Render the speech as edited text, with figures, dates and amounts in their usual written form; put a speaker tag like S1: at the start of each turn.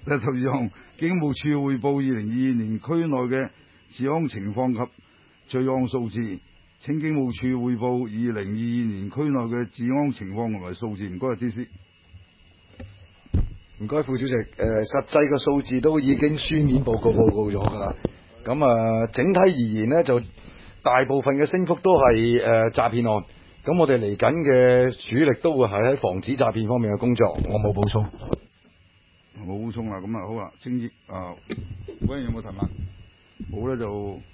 S1: 就向警務處匯報2022年區內嘅治安情況及罪案數字。請警務處匯報2022年區內嘅治安情況同埋數字。唔該，DC。
S2: 唔該，副主席。實際嘅數字都已經書面報告咗㗎啦。咁整體而言呢，就大部分嘅升幅都係詐騙案。咁我哋嚟緊嘅主力都會係喺防止詐騙方面嘅工作。我冇補充。
S1: 冇補充啦，咁好啦，正義委員有冇提問？冇咧就。